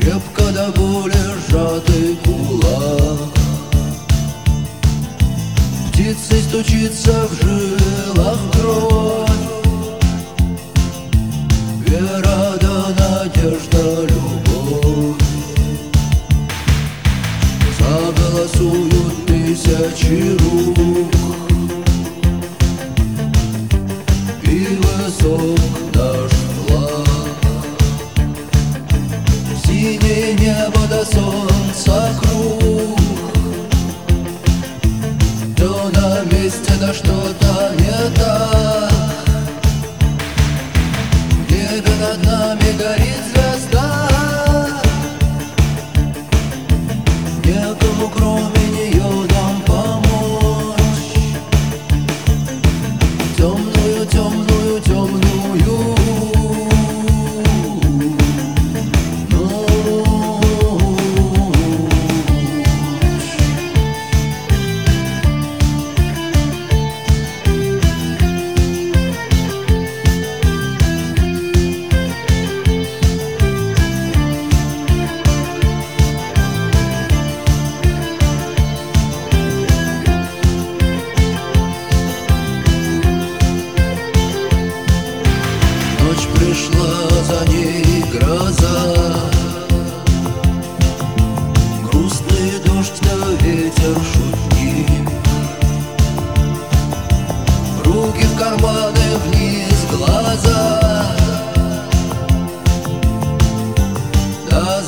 Крепко до боли сжатый кулак. Птицей стучится в жилах кровь. Вера да надежда, любовь. Заголосуют тысячи рук, и высок наш флаг. Синее небо до солнца круг. То на месте, да что-то не так. В небе над нами горит звезда. Некому кроме нее нам помочь. Темную, темную, темную ночь пришла, за ней гроза. Грустный дождь да ветер шутник. Руки в карманы, вниз глаза. Да